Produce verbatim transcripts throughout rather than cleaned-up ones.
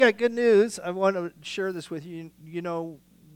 got good news. I want to share this with you. You know,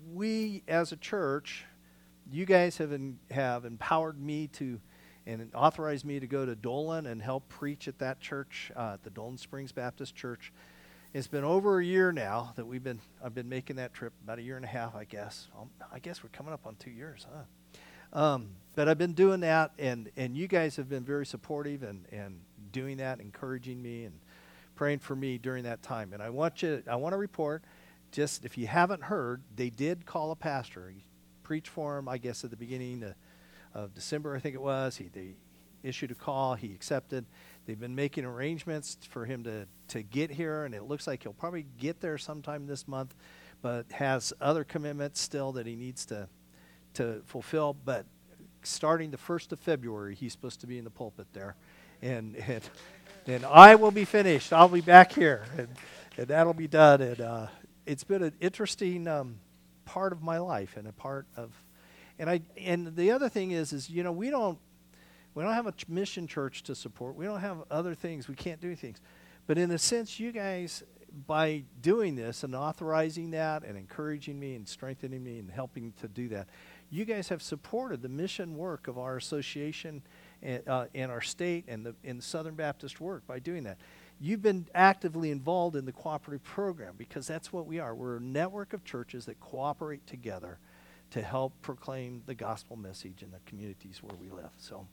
we as a church, you guys have en- have empowered me to and authorized me to go to Dolan and help preach at that church, uh, at the Dolan Springs Baptist Church. It's been over a year now that we've been I've been making that trip, about a year and a half, I guess. Um, I guess we're coming up on two years, huh? Um, but I've been doing that, and, and you guys have been very supportive and, and doing that, encouraging me and praying for me during that time. And I want you I want to report, just if you haven't heard, they did call a pastor. He preached for him, I guess, at the beginning of, of December, I think it was. He they issued a call. He accepted. They've been making arrangements for him to, to get here, and it looks like he'll probably get there sometime this month, but has other commitments still that he needs to to fulfill. But starting the first of February, he's supposed to be in the pulpit there. And and, and I will be finished. I'll be back here, and, and that'll be done. And uh, it's been an interesting um, part of my life, and a part of, and I and the other thing is, is you know we don't we don't have a ch- mission church to support. We don't have other things. We can't do things, but in a sense, you guys, by doing this and authorizing that and encouraging me and strengthening me and helping to do that, you guys have supported the mission work of our association and, uh, and our state and the in Southern Baptist work by doing that. You've been actively involved in the cooperative program, because that's what we are. We're a network of churches that cooperate together to help proclaim the gospel message in the communities where we live. So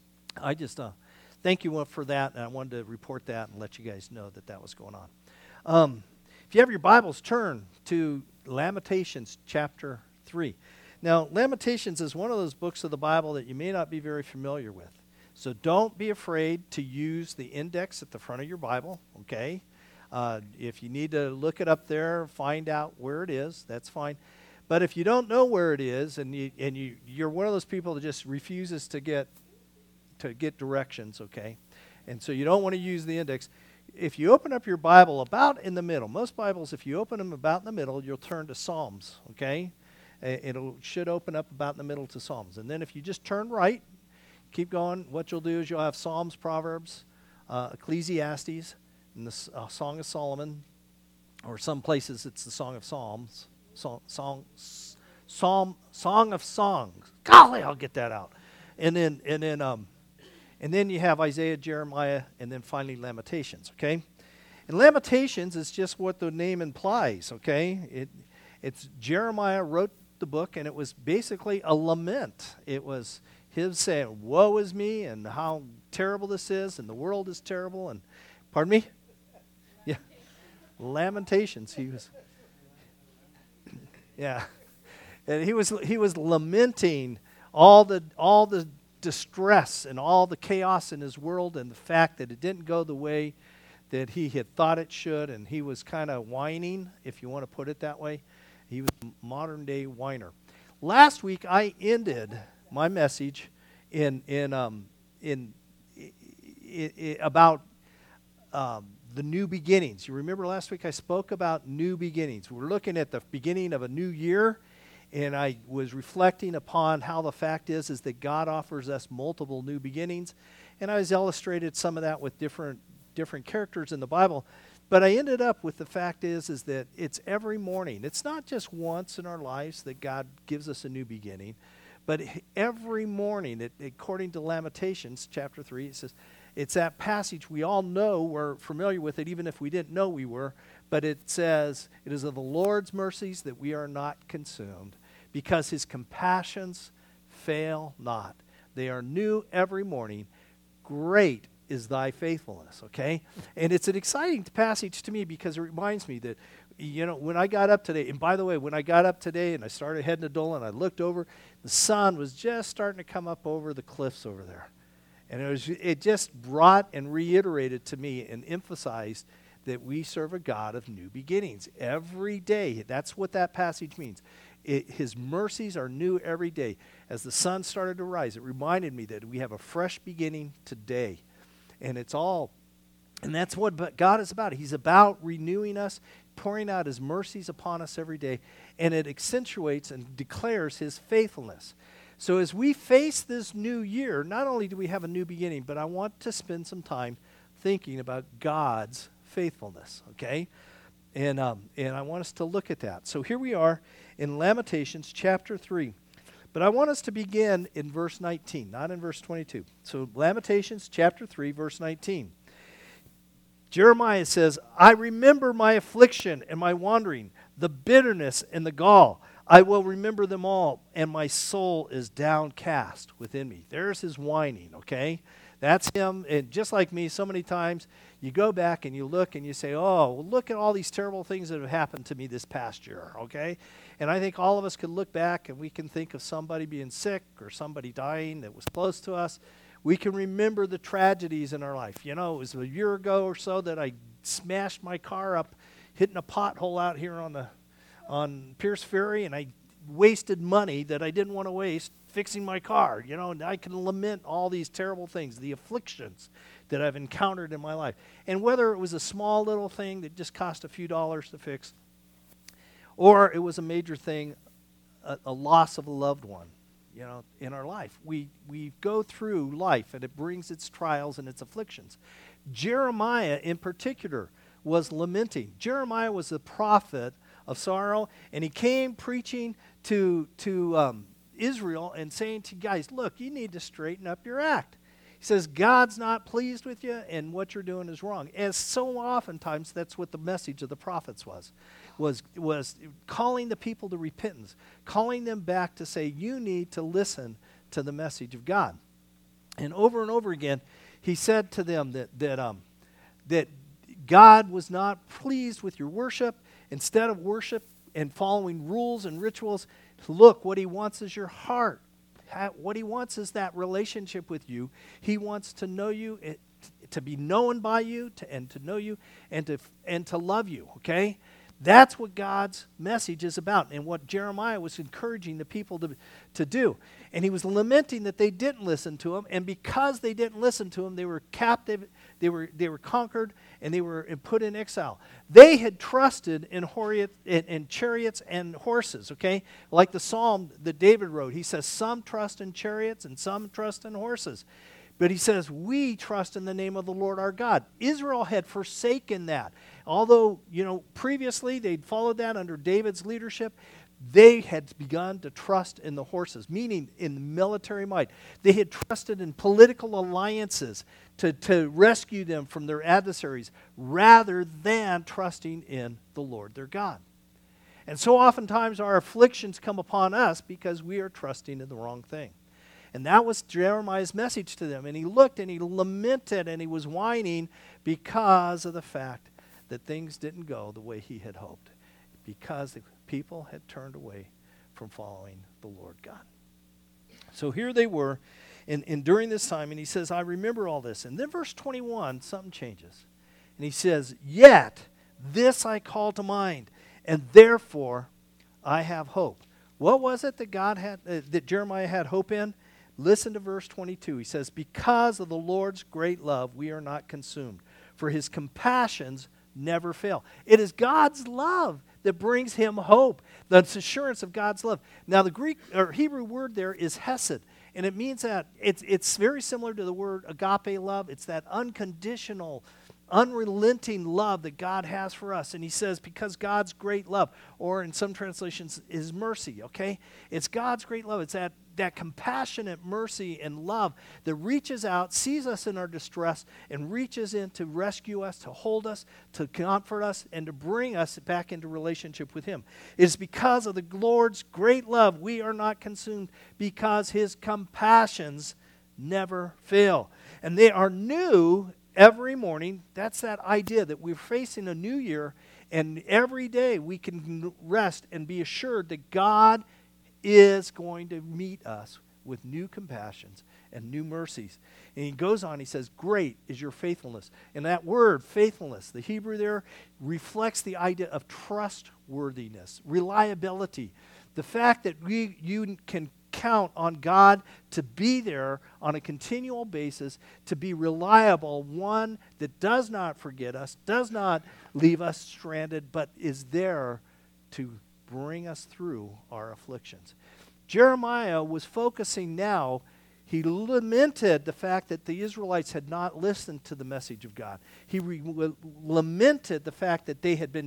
I just uh, thank you for that, and I wanted to report that and let you guys know that that was going on. Um, if you have your Bibles, turn to Lamentations chapter three. Now, Lamentations is one of those books of the Bible that you may not be very familiar with. So don't be afraid to use the index at the front of your Bible, okay? Uh, if you need to look it up there, find out where it is, that's fine. But if you don't know where it is, and, you, and you, you're one of those people that just refuses to get to get directions, okay? And so you don't want to use the index. If you open up your Bible about in the middle, most Bibles, if you open them about in the middle, you'll turn to Psalms, okay? It should open up about in the middle to Psalms. And then if you just turn right, keep going, what you'll do is you'll have Psalms, Proverbs, uh, Ecclesiastes, and the uh, Song of Solomon, or some places it's the Song of Psalms, song, song, Psalm, Song of Songs. Golly, I'll get that out. And then, and then, um, and then you have Isaiah, Jeremiah, and then finally Lamentations. Okay, and Lamentations is just what the name implies. Okay, it, it's Jeremiah wrote the book, and it was basically a lament. It was him saying, woe is me, and how terrible this is, and the world is terrible, and, pardon me? Yeah, Lamentations, he was, yeah, and he was, he was lamenting all the, all the distress and all the chaos in his world, and the fact that it didn't go the way that he had thought it should, and he was kind of whining, if you want to put it that way. He was a modern-day whiner. Last week, I ended my message in in um, in I, I, I, about um, the new beginnings. You remember last week I spoke about new beginnings. We're looking at the beginning of a new year, and I was reflecting upon how the fact is is that God offers us multiple new beginnings, and I was illustrated some of that with different different characters in the Bible. But I ended up with the fact is, is that it's every morning. It's not just once in our lives that God gives us a new beginning, but every morning, it, according to Lamentations chapter three, it says, it's that passage we all know, we're familiar with it, even if we didn't know we were, but it says, it is of the Lord's mercies that we are not consumed, because his compassions fail not. They are new every morning. Great is thy faithfulness, okay? And it's an exciting passage to me, because it reminds me that, you know, when I got up today, and by the way, when I got up today and I started heading to Dolan, I looked over, the sun was just starting to come up over the cliffs over there. And it was, it just brought and reiterated to me and emphasized that we serve a God of new beginnings every day. That's what that passage means. It, his mercies are new every day. As the sun started to rise, it reminded me that we have a fresh beginning today. And it's all, and that's what God is about. He's about renewing us, pouring out his mercies upon us every day, and it accentuates and declares his faithfulness. So as we face this new year, not only do we have a new beginning, but I want to spend some time thinking about God's faithfulness, okay? And, um, and I want us to look at that. So here we are in Lamentations chapter three. But I want us to begin in verse nineteen, not in verse twenty-two. So Lamentations chapter three, verse nineteen. Jeremiah says, I remember my affliction and my wandering, the bitterness and the gall. I will remember them all, and my soul is downcast within me. There's his whining, okay? That's him. And just like me, so many times you go back and you look and you say, oh, well, look at all these terrible things that have happened to me this past year, okay? And I think all of us could look back and we can think of somebody being sick or somebody dying that was close to us. We can remember the tragedies in our life. You know, it was a year ago or so that I smashed my car up, hitting a pothole out here on the on Pierce Ferry, and I wasted money that I didn't want to waste fixing my car. You know, and I can lament all these terrible things, the afflictions that I've encountered in my life. And whether it was a small little thing that just cost a few dollars to fix, or it was a major thing, a, a loss of a loved one. You know, in our life. We we go through life, and it brings its trials and its afflictions. Jeremiah, in particular, was lamenting. Jeremiah was the prophet of sorrow, and he came preaching to, to um, Israel and saying to guys, look, you need to straighten up your act. He says, God's not pleased with you, and what you're doing is wrong. As so oftentimes, that's what the message of the prophets was. was was calling the people to repentance, calling them back to say, you need to listen to the message of God. And over and over again, he said to them that that um that God was not pleased with your worship. Instead of worship and following rules and rituals, look, what he wants is your heart. What he wants is that relationship with you. He wants to know you, to be known by you, to, and to know you, and to and to love you, okay? That's what God's message is about, and what Jeremiah was encouraging the people to, to do. And he was lamenting that they didn't listen to him, and because they didn't listen to him, they were captive, they were they were conquered, and they were put in exile. They had trusted in, horiot, in, in chariots and horses, okay? Like the psalm that David wrote. He says, some trust in chariots and some trust in horses. But he says, we trust in the name of the Lord our God. Israel had forsaken that. Although, you know, previously they'd followed that under David's leadership, they had begun to trust in the horses, meaning in military might. They had trusted in political alliances to, to rescue them from their adversaries rather than trusting in the Lord their God. And so oftentimes our afflictions come upon us because we are trusting in the wrong thing. And that was Jeremiah's message to them. And he looked and he lamented and he was whining because of the fact that things didn't go the way he had hoped, because the people had turned away from following the Lord God. So here they were, and, and during this time, and he says, I remember all this. And then verse twenty-one, something changes. And he says, yet this I call to mind, and therefore I have hope. What was it that God had, uh, that Jeremiah had hope in? Listen to verse twenty-two. He says, because of the Lord's great love, we are not consumed, for his compassions never fail. It is God's love that brings him hope, the assurance of God's love. Now, the Greek or Hebrew word there is hesed, and it means that it's, it's very similar to the word agape love. It's that unconditional, unrelenting love that God has for us. And he says, because God's great love, or in some translations, is mercy, okay? It's God's great love. It's that, that compassionate mercy and love that reaches out, sees us in our distress, and reaches in to rescue us, to hold us, to comfort us, and to bring us back into relationship with him. It is because of the Lord's great love we are not consumed, because his compassions never fail. And they are new every morning. That's that idea that we're facing a new year, and every day we can rest and be assured that God is going to meet us with new compassions and new mercies. And he goes on, he says, great is your faithfulness. And that word, faithfulness, the Hebrew there, reflects the idea of trustworthiness, reliability. The fact that we you can count on God to be there on a continual basis, to be reliable, one that does not forget us, does not leave us stranded, but is there to bring us through our afflictions. Jeremiah was focusing now, he lamented the fact that the Israelites had not listened to the message of God. He re- lamented the fact that they had been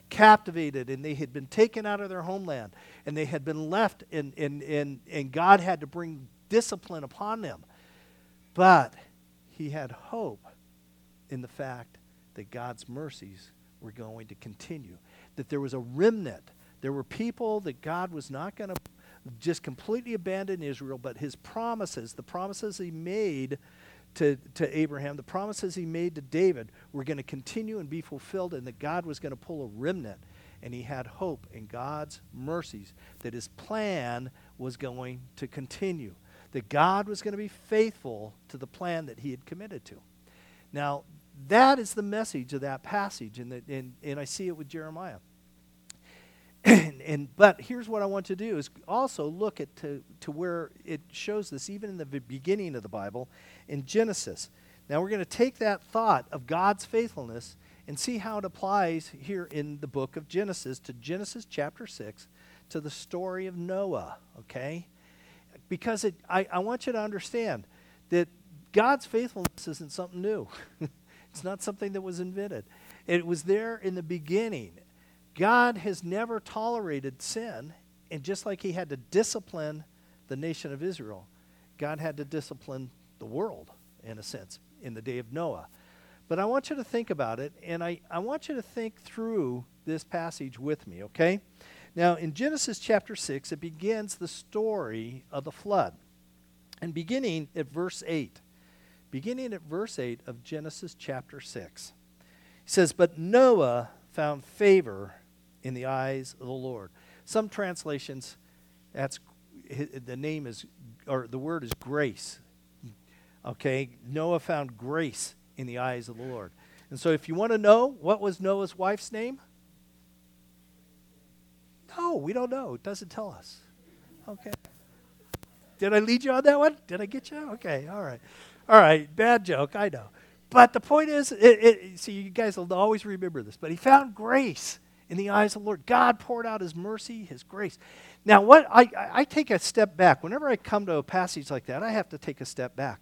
captivated, and they had been taken out of their homeland, and they had been left, and, and, and, and God had to bring discipline upon them. But he had hope in the fact that God's mercies were going to continue, that there was a remnant. There were people that God was not going to just completely abandon Israel, but his promises, the promises he made to, to Abraham, the promises he made to David were going to continue and be fulfilled, and that God was going to pull a remnant. And he had hope in God's mercies that his plan was going to continue, that God was going to be faithful to the plan that he had committed to. Now, that is the message of that passage, and, the, and, and I see it with Jeremiah. and, and But here's what I want to do is also look at to, to where it shows this even in the beginning of the Bible, in Genesis. Now we're going to take that thought of God's faithfulness and see how it applies here in the book of Genesis, to Genesis chapter six, to the story of Noah, okay? Because it, I, I want you to understand that God's faithfulness isn't something new. It's not something that was invented. It was there in the beginning. God has never tolerated sin, and just like he had to discipline the nation of Israel, God had to discipline the world, in a sense, in the day of Noah. But I want you to think about it, and I, I want you to think through this passage with me, okay? Now, in Genesis chapter six, it begins the story of the flood. And beginning at verse eight, beginning at verse eight of Genesis chapter six, he says, "But Noah found favor in the eyes of the Lord." Some translations, that's the name is, or the word is grace. Okay, Noah found grace in the eyes of the Lord. And so if you want to know, what was Noah's wife's name? No, we don't know. It doesn't tell us. Okay. Did I lead you on that one? Did I get you? Okay, all right. All right, bad joke, I know. But the point is, it, it, see, you guys will always remember this, but he found grace in the eyes of the Lord. God poured out his mercy, his grace. Now, what I, I, I take a step back. Whenever I come to a passage like that, I have to take a step back.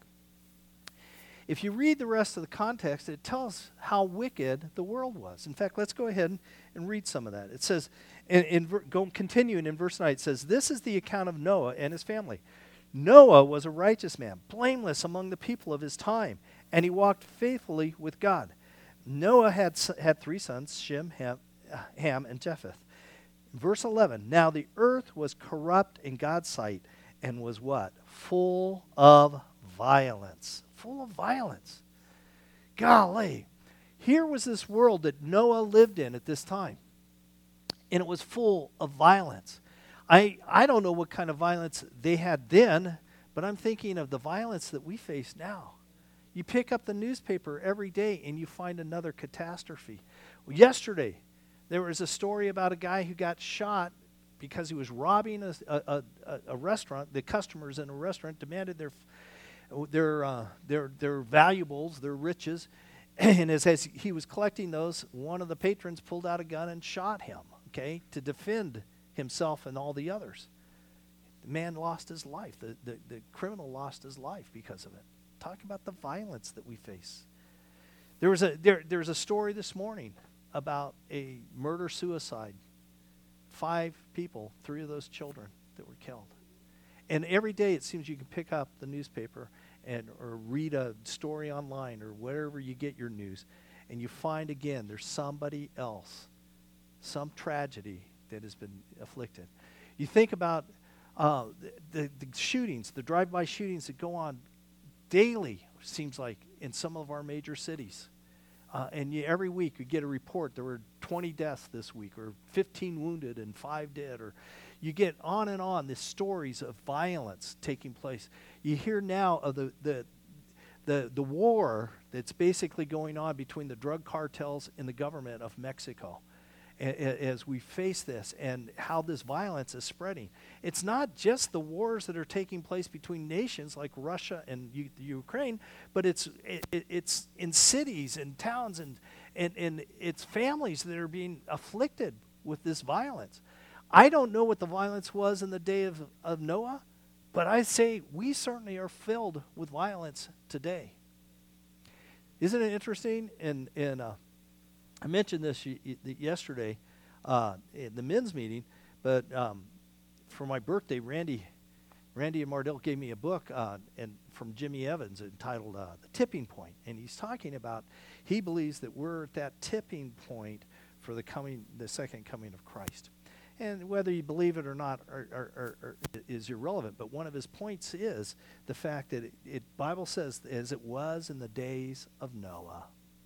If you read the rest of the context, it tells how wicked the world was. In fact, let's go ahead and, and read some of that. It says, in, in go, continuing in verse nine, it says, "This is the account of Noah and his family. Noah was a righteous man, blameless among the people of his time, and he walked faithfully with God. Noah had, had three sons, Shem, Ham, Ham, and Japheth." Verse eleven, "Now the earth was corrupt in God's sight and was" what? "Full of violence." Full of violence. Golly. Here was this world that Noah lived in at this time, and it was full of violence. I, I don't know what kind of violence they had then, but I'm thinking of the violence that we face now. You pick up the newspaper every day and you find another catastrophe. Well, yesterday, there was a story about a guy who got shot because he was robbing a, a, a, a restaurant. The customers in a restaurant demanded their their uh, their their valuables, their riches, and as, as he was collecting those, one of the patrons pulled out a gun and shot him, okay, to defend himself and all the others. The man lost his life. The, the, the criminal lost his life because of it. Talk about the violence that we face. There was a there there's a story this morning about a murder-suicide. Five people, three of those children that were killed. And every day it seems you can pick up the newspaper and or read a story online or wherever you get your news, and you find again there's somebody else, some tragedy that has been afflicted. You think about uh, the, the, the shootings, the drive-by shootings that go on daily, seems like, in some of our major cities. Uh, and you, every week you get a report, there were twenty deaths this week, or fifteen wounded and five dead, or you get on and on, the stories of violence taking place. You hear now of the, the, the, the war that's basically going on between the drug cartels and the government of Mexico a, a, as we face this and how this violence is spreading. It's not just the wars that are taking place between nations like Russia and U- Ukraine, but it's it, it's in cities and towns, and, and, and it's families that are being afflicted with this violence. I don't know what the violence was in the day of, of Noah, but I say we certainly are filled with violence today. Isn't it interesting? And, and uh, I mentioned this y- y- yesterday. uh, in the men's meeting, but um, for my birthday, Randy Randy and Mardell gave me a book uh, and from Jimmy Evans entitled uh, The Tipping Point. And he's talking about, he believes that we're at that tipping point for the coming, the second coming of Christ. And whether you believe it or not or, or, or, or is irrelevant. But one of his points is the fact that it, it Bible says, as it was in the days of Noah.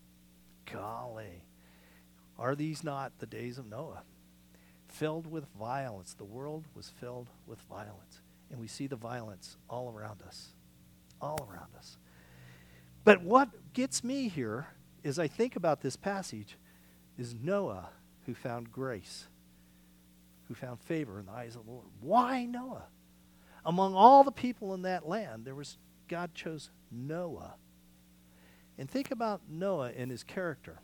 Golly. Are these not the days of Noah? Filled with violence. The world was filled with violence. And we see the violence all around us. All around us. But what gets me here, as I think about this passage, is Noah who found grace, who found favor in the eyes of the Lord. Why Noah? Among all the people in that land, there was God chose Noah. And think about Noah and his character.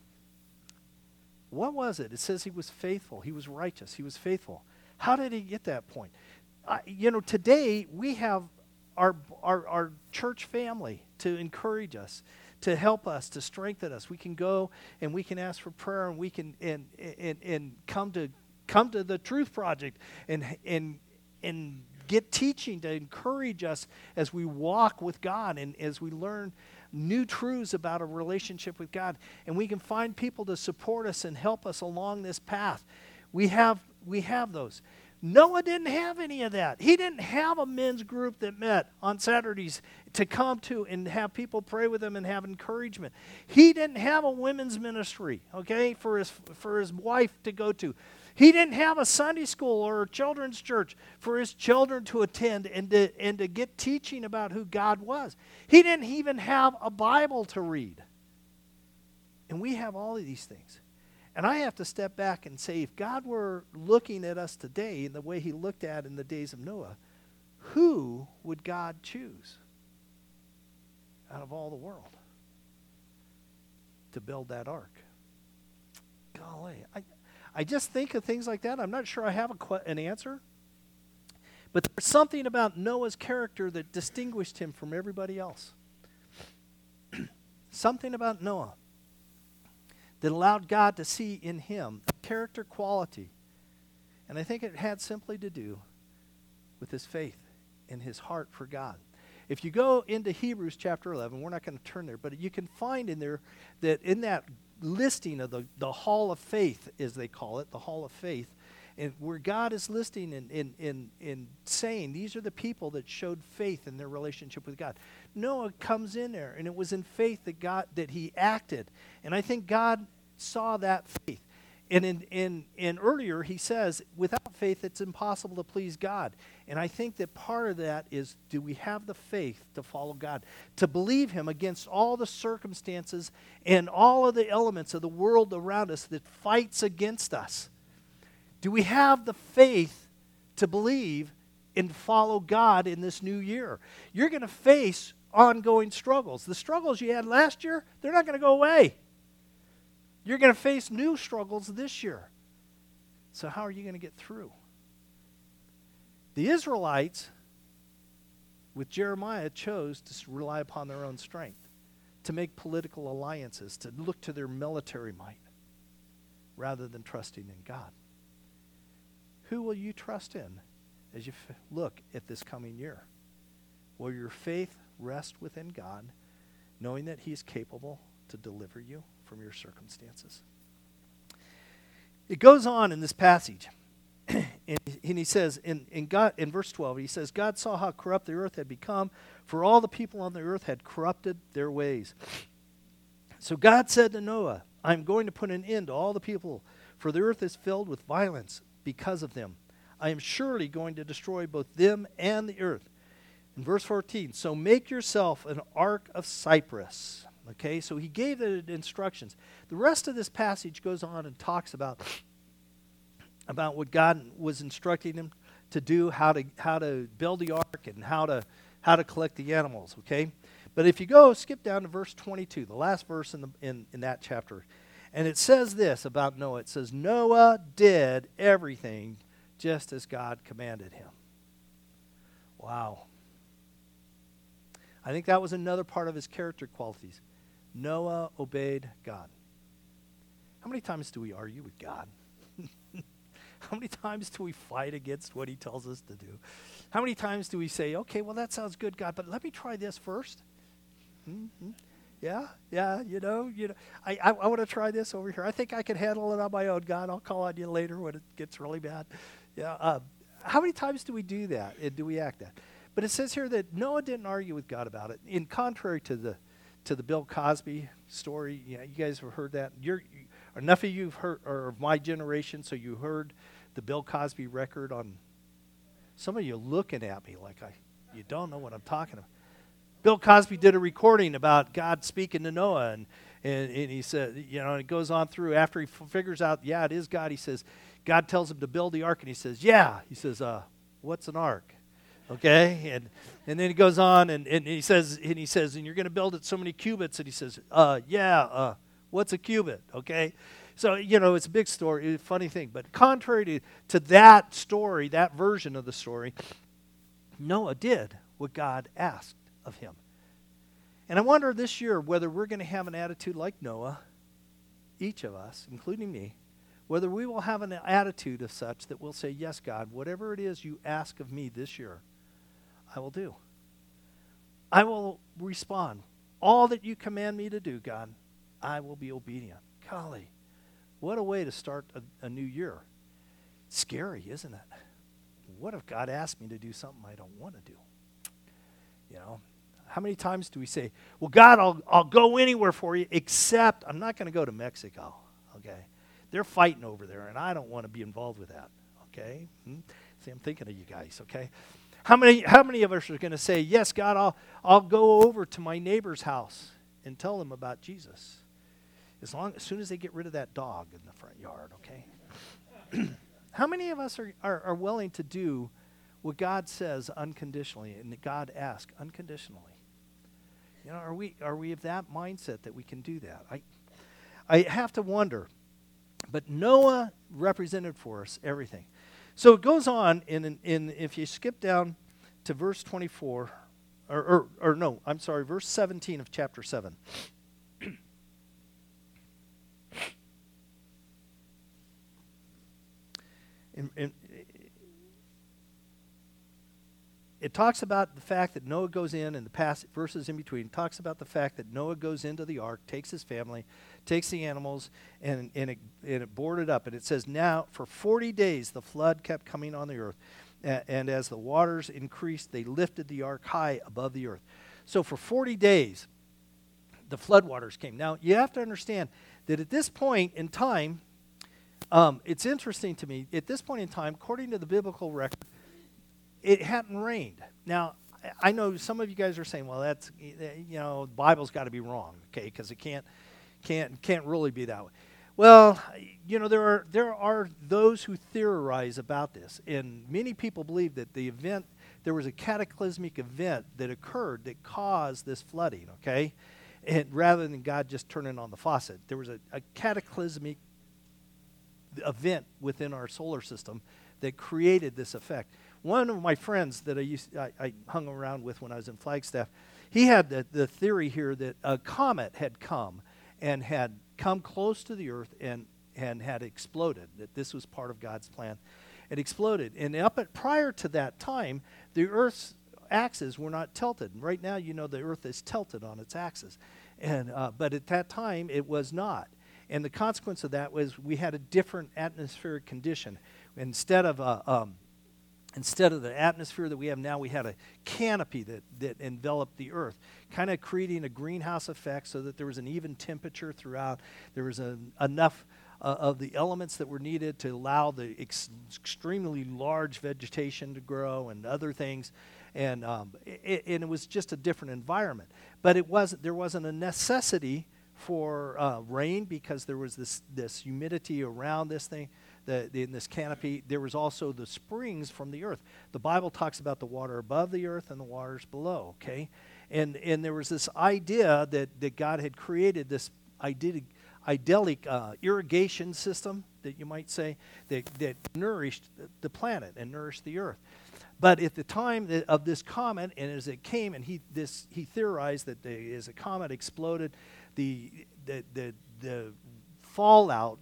What was it? It says he was faithful. He was righteous. He was faithful. How did he get that point? Uh, you know, today we have our, our our church family to encourage us, to help us, to strengthen us. We can go and we can ask for prayer, and we can and and and come to come to the Truth Project and and and get teaching to encourage us as we walk with God and as we learn new truths about a relationship with God. And we can find people to support us and help us along this path. We have we have those. Noah didn't have any of that. He didn't have a men's group that met on Saturdays to come to and have people pray with him and have encouragement. He didn't have a women's ministry, okay, for his for his wife to go to. He didn't have a Sunday school or a children's church for his children to attend and to, and to get teaching about who God was. He didn't even have a Bible to read. And we have all of these things. And I have to step back and say, if God were looking at us today in the way he looked at in the days of Noah, who would God choose out of all the world to build that ark? Golly, I, I just think of things like that. I'm not sure I have a qu- an answer. But there's something about Noah's character that distinguished him from everybody else. Something about Noah that allowed God to see in him a character quality. And I think it had simply to do with his faith and his heart for God. If you go into Hebrews chapter eleven, we're not going to turn there, but you can find in there that in that listing of the, the hall of faith, as they call it, the hall of faith, and where God is listing and in, in, in saying these are the people that showed faith in their relationship with God. Noah comes in there, and it was in faith that God that he acted. And I think God saw that faith. And in, in, in earlier, he says, without faith, it's impossible to please God. And I think that part of that is, do we have the faith to follow God, to believe him against all the circumstances and all of the elements of the world around us that fights against us? Do we have the faith to believe and follow God in this new year? You're going to face ongoing struggles. The struggles you had last year, they're not going to go away. You're going to face new struggles this year. So how are you going to get through? The Israelites, with Jeremiah, chose to rely upon their own strength, to make political alliances, to look to their military might, rather than trusting in God. Who will you trust in as you f- look at this coming year? Will your faith rest within God, knowing that he's capable to deliver you from your circumstances? It goes on in this passage, and, and he says, in, in, God, in verse twelve, he says, God saw how corrupt the earth had become, for all the people on the earth had corrupted their ways. So God said to Noah, I'm going to put an end to all the people, for the earth is filled with violence because of them. I am surely going to destroy both them and the earth. In verse fourteen, so make yourself an ark of cypress. Okay, so he gave the instructions. The rest of this passage goes on and talks about, about what God was instructing him to do, how to how to build the ark and how to how to collect the animals. Okay, but if you go skip down to verse twenty-two, the last verse in the in, in that chapter, and it says this about Noah. It says, Noah did everything just as God commanded him. Wow. I think that was another part of his character qualities. Noah obeyed God. How many times do we argue with God? How many times do we fight against what he tells us to do? How many times do we say, okay, well, that sounds good, God, but let me try this first? Mm-hmm. Yeah, yeah, you know, you know, I, I, I want to try this over here. I think I can handle it on my own, God. I'll call on you later when it gets really bad. Yeah. Uh, how many times do we do that and do we act that? But it says here that Noah didn't argue with God about it. In contrary to the to the Bill Cosby story, yeah, you guys have heard that. You're enough of you've heard, or of my generation, so you heard the Bill Cosby record on. Some of you looking at me like I, you don't know what I'm talking about. Bill Cosby did a recording about God speaking to Noah, and, and, and he said, you know, and it goes on through after he f- figures out, yeah, it is God. He says, God tells him to build the ark, and he says, yeah. He says, uh, what's an ark? Okay, and and then he goes on, and, and he says, and he says, and you're going to build it so many cubits, and he says, uh, yeah, uh, what's a cubit? Okay, so you know it's a big story, a funny thing, but contrary to to that story, that version of the story, Noah did what God asked of him. And I wonder this year whether we're going to have an attitude like Noah, each of us, including me, whether we will have an attitude of such that we'll say, yes, God, whatever it is you ask of me this year, I will do. I will respond. All that you command me to do, God, I will be obedient. Golly, what a way to start a, a new year. It's scary, isn't it? What if God asked me to do something I don't want to do? You know, how many times do we say, well, God, I'll, I'll go anywhere for you, except I'm not going to go to Mexico, okay? They're fighting over there, and I don't want to be involved with that, okay? Hmm? See, I'm thinking of you guys, okay? How many how many of us are going to say, yes, God, I'll, I'll go over to my neighbor's house and tell them about Jesus, as long as soon as they get rid of that dog in the front yard, okay? How many of us are, are, are willing to do what God says unconditionally and that God asks unconditionally? You know, are we are we of that mindset that we can do that? I I have to wonder. But Noah represented for us everything. So it goes on in in, in if you skip down to verse twenty-four, or, or or no, I'm sorry, verse seventeen of chapter seven. in, in, It talks about the fact that Noah goes in, and the past verses in between talks about the fact that Noah goes into the ark, takes his family, takes the animals, and, and, it, and it boarded up. And it says, now for forty days the flood kept coming on the earth. And, and as the waters increased, they lifted the ark high above the earth. So for forty days, the flood waters came. Now, you have to understand that at this point in time, um, it's interesting to me, at this point in time, according to the biblical record, it hadn't rained. Now, I know some of you guys are saying, well, that's, you know, the Bible's got to be wrong, okay, because it can't, can't, can't really be that way. Well, you know, there are, there are those who theorize about this, and many people believe that the event, there was a cataclysmic event that occurred that caused this flooding, okay, and rather than God just turning on the faucet, there was a, a cataclysmic event within our solar system that created this effect. One of my friends that I used I, I hung around with when I was in Flagstaff, he had the, the theory here that a comet had come and had come close to the earth and, and had exploded, that this was part of God's plan. It exploded. And up at, prior to that time, the earth's axes were not tilted. Right now, you know, the earth is tilted on its axis. And uh, but at that time, it was not. And the consequence of that was we had a different atmospheric condition. Instead of a... Um, Instead of the atmosphere that we have now, we had a canopy that, that enveloped the earth, kind of creating a greenhouse effect so that there was an even temperature throughout. There was a, enough uh, of the elements that were needed to allow the ex- extremely large vegetation to grow and other things. And, um, it, and it was just a different environment. But it wasn't, there wasn't a necessity for uh, rain because there was this, this humidity around this thing. The, the, in this canopy, there was also the springs from the earth. The Bible talks about the water above the earth and the waters below, okay? And and there was this idea that, that God had created this idyllic, idyllic uh, irrigation system, that you might say, that, that nourished the planet and nourished the earth. But at the time that, of this comet, and as it came, and he this he theorized that the, as the comet exploded, the the the, the fallout,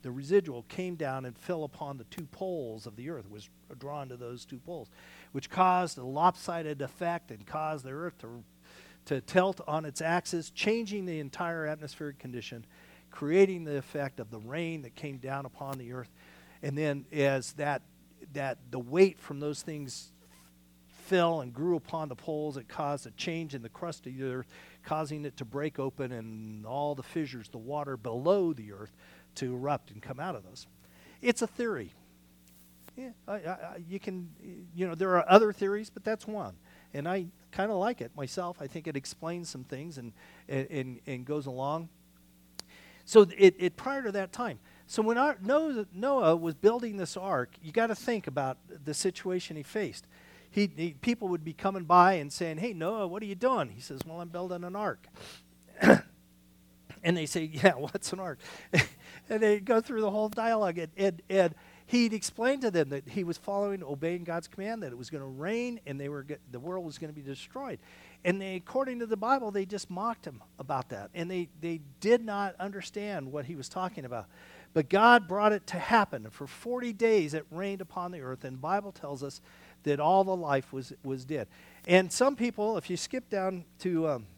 the residual came down and fell upon the two poles of the earth, was drawn to those two poles, which caused a lopsided effect and caused the earth to, to tilt on its axis, changing the entire atmospheric condition, creating the effect of the rain that came down upon the earth. And then as that, that the weight from those things fell and grew upon the poles, it caused a change in the crust of the earth, causing it to break open and all the fissures, the water below the earth, to erupt and come out of those. It's a theory. Yeah, I, I, you can, you know, there are other theories, but that's one. And I kind of like it myself. I think it explains some things and and, and goes along. So it, it prior to that time. So when our, Noah, Noah was building this ark, you got to think about the situation he faced. He, he, people would be coming by and saying, "Hey, Noah, what are you doing?" He says, "Well, I'm building an ark." And they say, "Yeah, what's an ark?" And they go through the whole dialogue. And, and, and he'd explain to them that he was following, obeying God's command, that it was going to rain and they were get, the world was going to be destroyed. And they, according to the Bible, they just mocked him about that. And they, they did not understand what he was talking about. But God brought it to happen. And for forty days it rained upon the earth. And the Bible tells us that all the life was, was dead. And some people, if you skip down to um,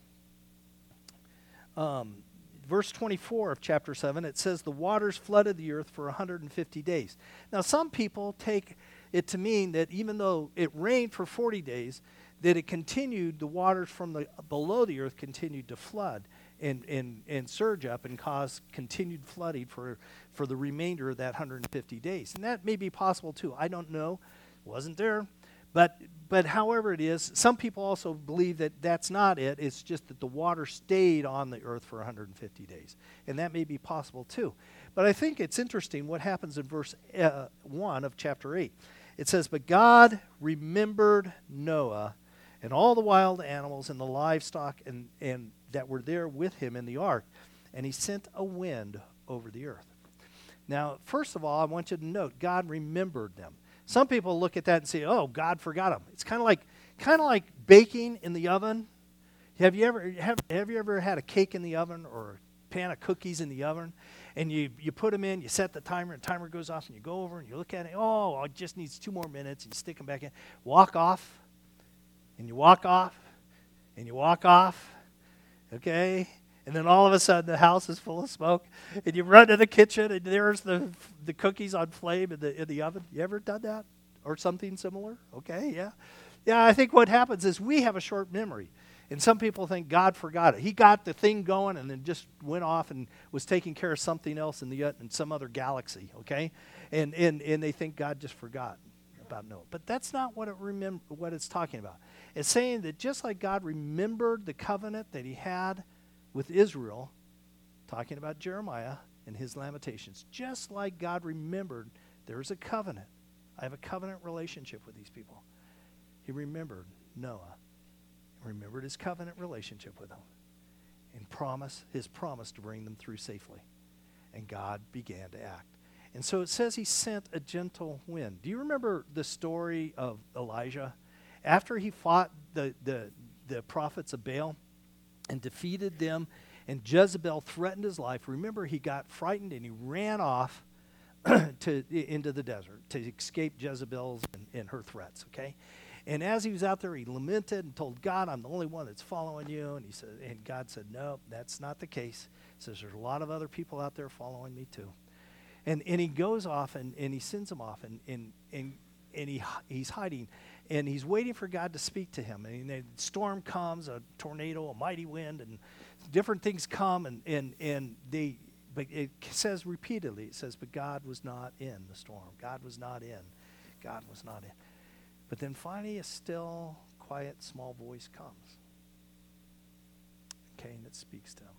um, verse twenty-four of chapter seven, it says the waters flooded the earth for one hundred fifty days. Now, some people take it to mean that even though it rained for forty days, that it continued, the waters from the below the earth continued to flood and, and, and surge up and cause continued flooding for, for the remainder of that one hundred fifty days. And that may be possible too. I don't know. Wasn't there. But but however it is, some people also believe that that's not it. It's just that the water stayed on the earth for one hundred fifty days. And that may be possible too. But I think it's interesting what happens in verse uh, one of chapter eight. It says, "But God remembered Noah and all the wild animals and the livestock and, and that were there with him in the ark, and he sent a wind over the earth." Now, first of all, I want you to note, God remembered them. Some people look at that and say, "Oh, God forgot them." It's kind of like, kind of like baking in the oven. Have you ever have, have you ever had a cake in the oven or a pan of cookies in the oven, and you you put them in, you set the timer, and the timer goes off, and you go over and you look at it. Oh, it just needs two more minutes. And you stick them back in, walk off, and you walk off, and you walk off. Okay. And then all of a sudden, the house is full of smoke, and you run to the kitchen, and there's the the cookies on flame in the in the oven. You ever done that, or something similar? Okay, yeah, yeah. I think what happens is we have a short memory, and some people think God forgot it. He got the thing going, and then just went off and was taking care of something else in the in some other galaxy. Okay, and and and they think God just forgot about Noah. But that's not what it remember what it's talking about. It's saying that just like God remembered the covenant that He had with Israel, talking about Jeremiah and his Lamentations, just like God remembered there's a covenant. I have a covenant relationship with these people. He remembered Noah, remembered his covenant relationship with them, and promise his promise to bring them through safely. And God began to act. And so it says he sent a gentle wind. Do you remember the story of Elijah? After he fought the, the, the prophets of Baal and defeated them, and Jezebel threatened his life. Remember, he got frightened and he ran off to into the desert to escape Jezebel's and, and her threats, okay? And as he was out there, he lamented and told God, "I'm the only one that's following you." And he said, and God said, "No, that's not the case." He says, "There's a lot of other people out there following me too." And and he goes off and, and he sends them off, and and and, and he he's hiding. And he's waiting for God to speak to him. And a storm comes, a tornado, a mighty wind, and different things come. And, and, and they, but it says repeatedly, it says, but God was not in the storm. God was not in. God was not in. But then finally a still, quiet, small voice comes. Okay, and it speaks to him.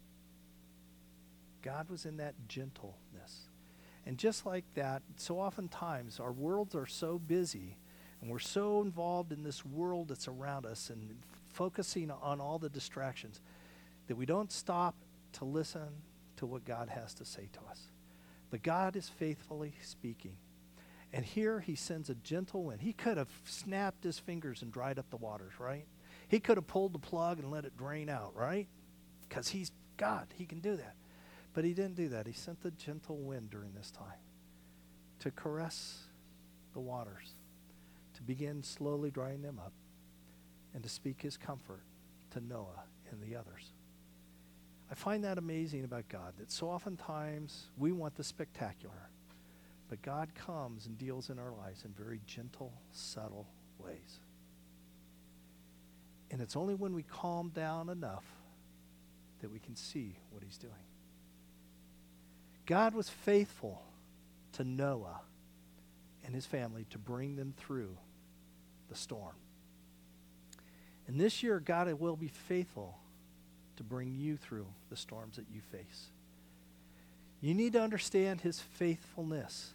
God was in that gentleness. And just like that, so oftentimes our worlds are so busy, and we're so involved in this world that's around us and focusing on all the distractions that we don't stop to listen to what God has to say to us. But God is faithfully speaking. And here he sends a gentle wind. He could have snapped his fingers and dried up the waters, right? He could have pulled the plug and let it drain out, right? Because he's God. He can do that. But he didn't do that. He sent the gentle wind during this time to caress the waters, to begin slowly drying them up, and to speak his comfort to Noah and the others. I find that amazing about God, that so oftentimes we want the spectacular, but God comes and deals in our lives in very gentle, subtle ways. And it's only when we calm down enough that we can see what he's doing. God was faithful to Noah and his family to bring them through the storm. And this year, God will be faithful to bring you through the storms that you face. You need to understand his faithfulness.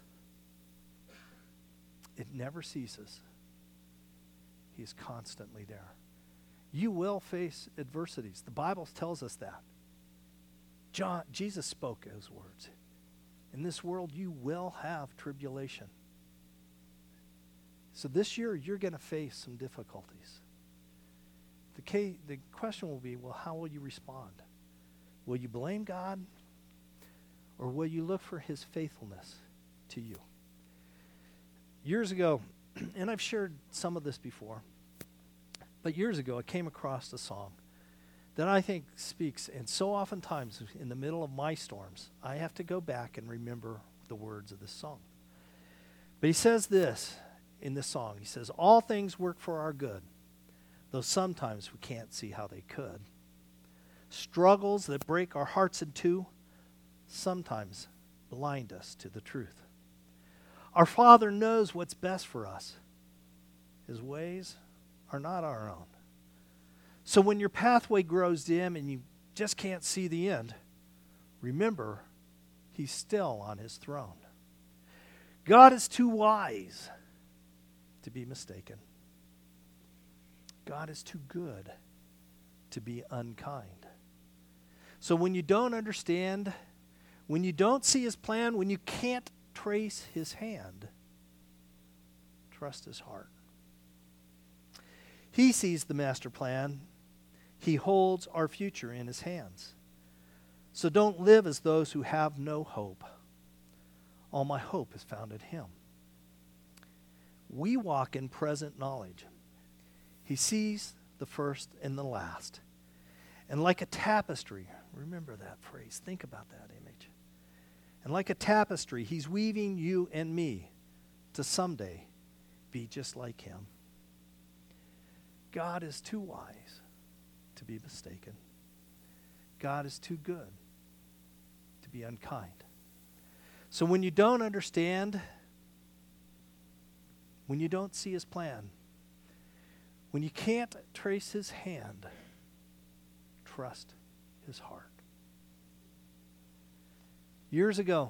It never ceases. He is constantly there. You will face adversities. The Bible tells us that. John, Jesus spoke those words. In this world, you will have tribulation. So this year, you're going to face some difficulties. The, case, the question will be, well, how will you respond? Will you blame God? Or will you look for his faithfulness to you? Years ago, and I've shared some of this before, but years ago I came across a song that I think speaks, and so oftentimes in the middle of my storms, I have to go back and remember the words of this song. But he says this in this song. He says, all things work for our good, though sometimes we can't see how they could. Struggles that break our hearts in two sometimes blind us to the truth. Our Father knows what's best for us. His ways are not our own. So when your pathway grows dim and you just can't see the end, remember, he's still on his throne. God is too wise to be mistaken. God is too good to be unkind. So when you don't understand, when you don't see his plan, when you can't trace his hand, trust his heart. He sees the master plan. He holds our future in his hands. So don't live as those who have no hope. All my hope is found in him. We walk in present knowledge. He sees the first and the last. And like a tapestry, remember that phrase, think about that image. And like a tapestry, he's weaving you and me to someday be just like him. God is too wise to be mistaken. God is too good to be unkind. So when you don't understand, when you don't see his plan, when you can't trace his hand, trust his heart. Years ago,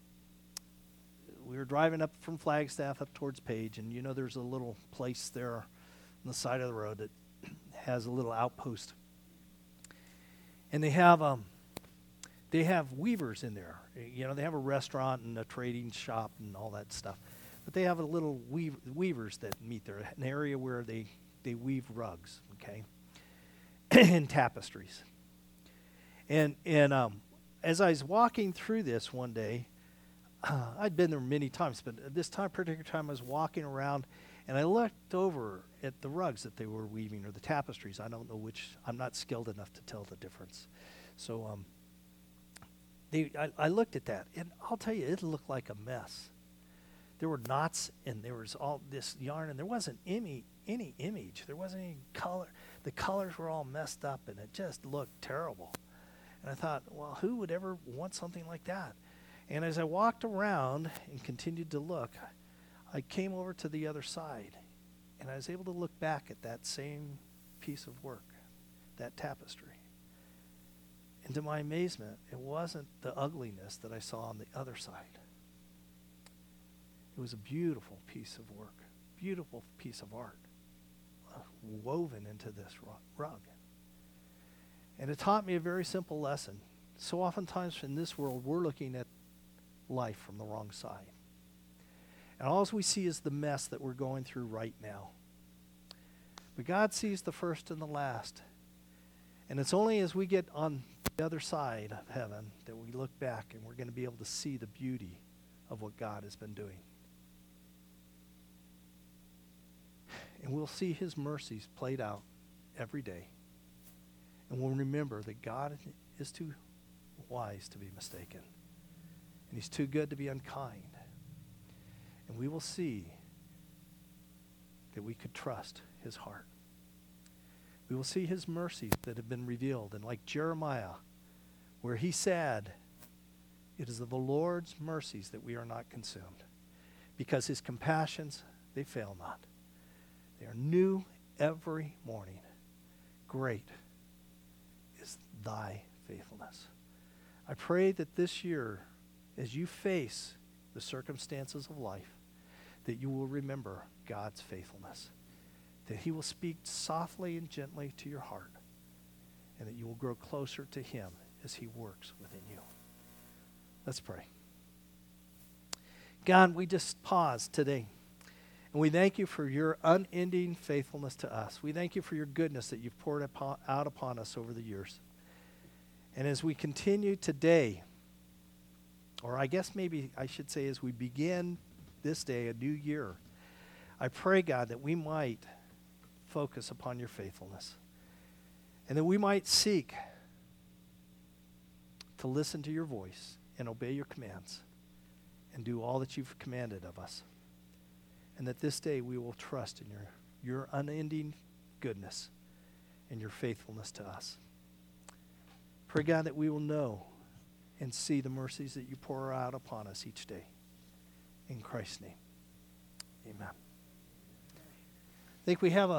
we were driving up from Flagstaff up towards Page, and you know there's a little place there on the side of the road that has a little outpost. And they have um, they have weavers in there. You know, they have a restaurant and a trading shop and all that stuff. But they have a little weave, weavers that meet there, an area where they, they weave rugs, okay, and tapestries. And and um, as I was walking through this one day, uh, I'd been there many times, but at this time, particular time, I was walking around, and I looked over at the rugs that they were weaving, or the tapestries. I don't know which. I'm not skilled enough to tell the difference. So um, they, I, I looked at that, and I'll tell you, it looked like a mess. There were knots, and there was all this yarn, and there wasn't any any image. There wasn't any color. The colors were all messed up, and it just looked terrible. And I thought, well, who would ever want something like that? And as I walked around and continued to look, I came over to the other side, and I was able to look back at that same piece of work, that tapestry. And to my amazement, it wasn't the ugliness that I saw on the other side. It was a beautiful piece of work, beautiful piece of art, uh, woven into this rug. And it taught me a very simple lesson. So oftentimes in this world, we're looking at life from the wrong side. And all we see is the mess that we're going through right now. But God sees the first and the last. And it's only as we get on the other side of heaven, that we look back and we're going to be able to see the beauty of what God has been doing. And we'll see his mercies played out every day. And we'll remember that God is too wise to be mistaken. And he's too good to be unkind. And we will see that we could trust his heart. We will see his mercies that have been revealed. And like Jeremiah, where he said, it is of the Lord's mercies that we are not consumed, because his compassions, they fail not. They are new every morning. Great is thy faithfulness. I pray that this year, as you face the circumstances of life, that you will remember God's faithfulness, that he will speak softly and gently to your heart, and that you will grow closer to him as he works within you. Let's pray. God, we just pause today, and we thank you for your unending faithfulness to us. We thank you for your goodness that you've poured upon, out upon us over the years. And as we continue today, or I guess maybe I should say as we begin this day, a new year, I pray, God, that we might focus upon your faithfulness, and that we might seek to listen to your voice and obey your commands and do all that you've commanded of us. And that this day we will trust in your, your unending goodness and your faithfulness to us. Pray, God, that we will know and see the mercies that you pour out upon us each day. In Christ's name, amen. I think we have a